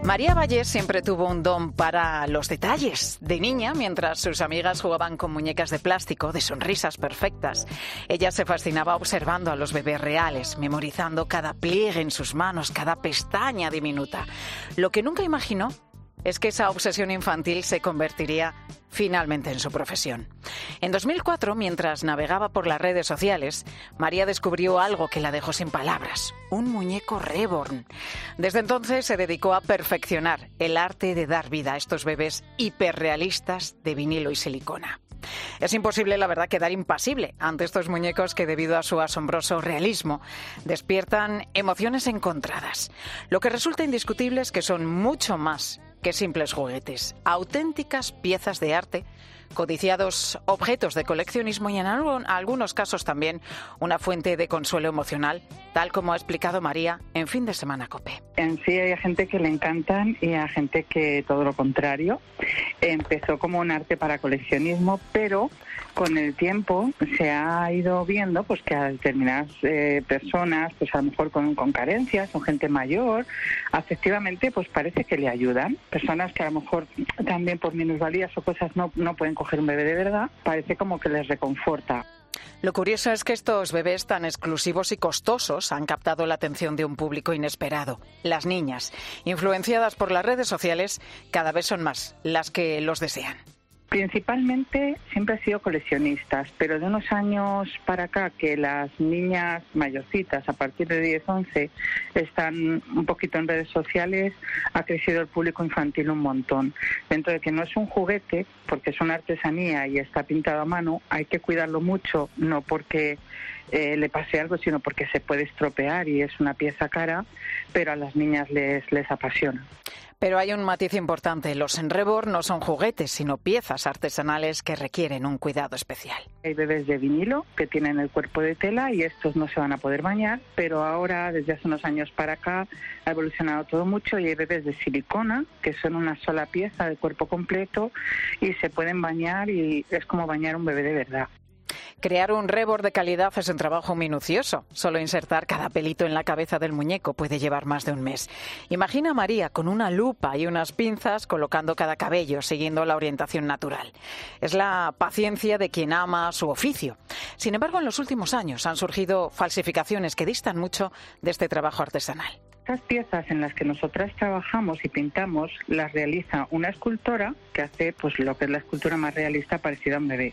María Vallés siempre tuvo un don para los detalles. De niña, mientras sus amigas jugaban con muñecas de plástico, de sonrisas perfectas, ella se fascinaba observando a los bebés reales, memorizando cada pliegue en sus manos, cada pestaña diminuta. Lo que nunca imaginó es que esa obsesión infantil se convertiría finalmente en su profesión. En 2004, mientras navegaba por las redes sociales, María descubrió algo que la dejó sin palabras: un muñeco reborn. Desde entonces se dedicó a perfeccionar el arte de dar vida a estos bebés hiperrealistas de vinilo y silicona. Es imposible, la verdad, quedar impasible ante estos muñecos que, debido a su asombroso realismo, despiertan emociones encontradas. Lo que resulta indiscutible es que son mucho más que simples juguetes, auténticas piezas de arte, codiciados objetos de coleccionismo y en algunos casos también una fuente de consuelo emocional, tal como ha explicado María en Fin de Semana COPE. En sí hay gente que le encantan y hay gente que todo lo contrario. Empezó como un arte para coleccionismo, pero con el tiempo se ha ido viendo pues que a determinadas personas, pues a lo mejor con carencias o gente mayor, afectivamente pues parece que le ayudan. Personas que a lo mejor también por minusvalías o cosas no pueden coger un bebé de verdad, parece como que les reconforta. Lo curioso es que estos bebés tan exclusivos y costosos han captado la atención de un público inesperado. Las niñas, influenciadas por las redes sociales, cada vez son más las que los desean. Principalmente siempre han sido coleccionistas, pero de unos años para acá que las niñas mayorcitas, a partir de 10, 11, están un poquito en redes sociales, ha crecido el público infantil un montón. Dentro de que no es un juguete, porque es una artesanía y está pintado a mano, hay que cuidarlo mucho, no porque le pase algo, sino porque se puede estropear y es una pieza cara, pero a las niñas les apasiona. Pero hay un matiz importante: los reborn no son juguetes, sino piezas artesanales que requieren un cuidado especial. Hay bebés de vinilo que tienen el cuerpo de tela y estos no se van a poder bañar, pero ahora, desde hace unos años para acá, ha evolucionado todo mucho y hay bebés de silicona que son una sola pieza de cuerpo completo y se pueden bañar y es como bañar un bebé de verdad. Crear un reborn de calidad es un trabajo minucioso. Solo insertar cada pelito en la cabeza del muñeco puede llevar más de un mes. Imagina a María con una lupa y unas pinzas colocando cada cabello, siguiendo la orientación natural. Es la paciencia de quien ama su oficio. Sin embargo, en los últimos años han surgido falsificaciones que distan mucho de este trabajo artesanal. Estas piezas en las que nosotras trabajamos y pintamos las realiza una escultora que hace pues lo que es la escultura más realista parecida a un bebé.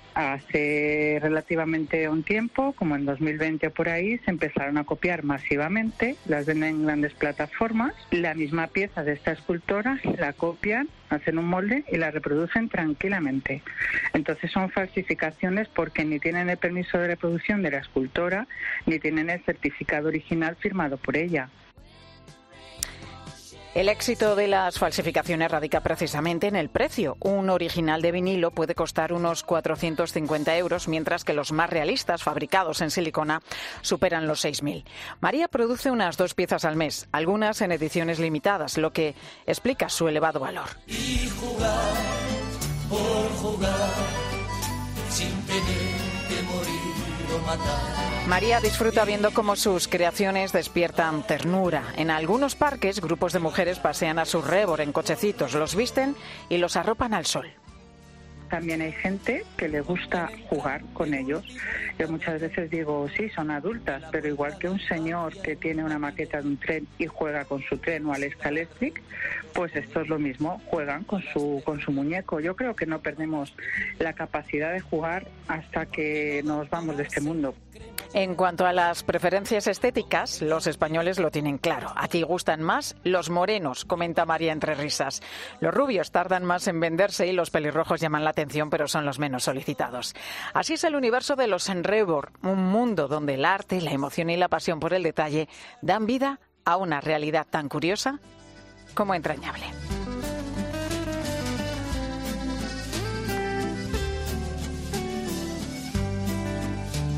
Hace relativamente un tiempo, como en 2020 o por ahí, se empezaron a copiar masivamente, las venden en grandes plataformas. La misma pieza de esta escultora la copian, hacen un molde y la reproducen tranquilamente. Entonces son falsificaciones porque ni tienen el permiso de reproducción de la escultora ni tienen el certificado original firmado por ella. El éxito de las falsificaciones radica precisamente en el precio. Un original de vinilo puede costar unos 450 €, mientras que los más realistas, fabricados en silicona, superan los 6.000. María produce unas 2 piezas al mes, algunas en ediciones limitadas, lo que explica su elevado valor. Y jugar por jugar, sin tener que morir o matar. María disfruta viendo cómo sus creaciones despiertan ternura. En algunos parques, grupos de mujeres pasean a sus reborn en cochecitos, los visten y los arropan al sol. También hay gente que le gusta jugar con ellos. Yo muchas veces digo, sí, son adultas, pero igual que un señor que tiene una maqueta de un tren y juega con su tren o Alexa Electric, pues esto es lo mismo, juegan con su muñeco. Yo creo que no perdemos la capacidad de jugar hasta que nos vamos de este mundo. En cuanto a las preferencias estéticas, los españoles lo tienen claro. Aquí gustan más los morenos, comenta María entre risas. Los rubios tardan más en venderse y los pelirrojos llaman la atención, pero son los menos solicitados. Así es el universo de los reborn, un mundo donde el arte, la emoción y la pasión por el detalle dan vida a una realidad tan curiosa como entrañable.